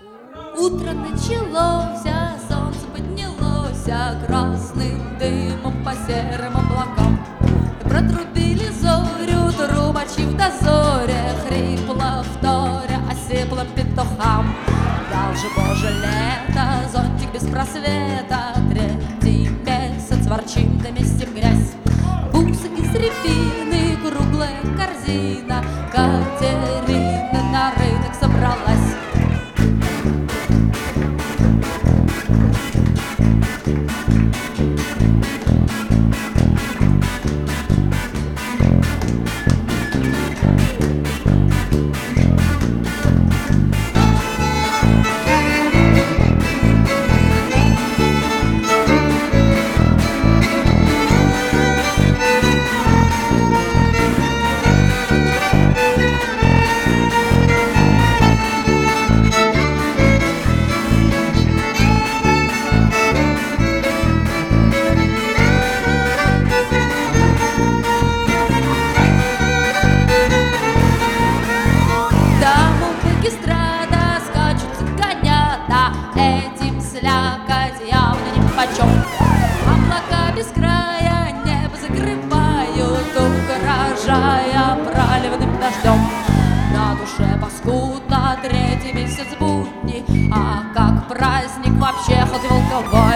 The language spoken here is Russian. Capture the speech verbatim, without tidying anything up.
Утро началось, а солнце поднялось, а красным дымом по серым облакам. Протрубили зорю трубачи в дозоре, хрипло вторя осиплым петухам. Дал же Боже лето, зонтик без просвета, третий месяц ворчим да месим грязь. Бусы из рябины, круглая корзина, Катерина на рынок собралась. Этим слякоть явно нипочем. Облака без края небо закрывают, угрожая проливным дождем. На душе паскудно, третий месяц будни, а как праздник вообще хоть волковой.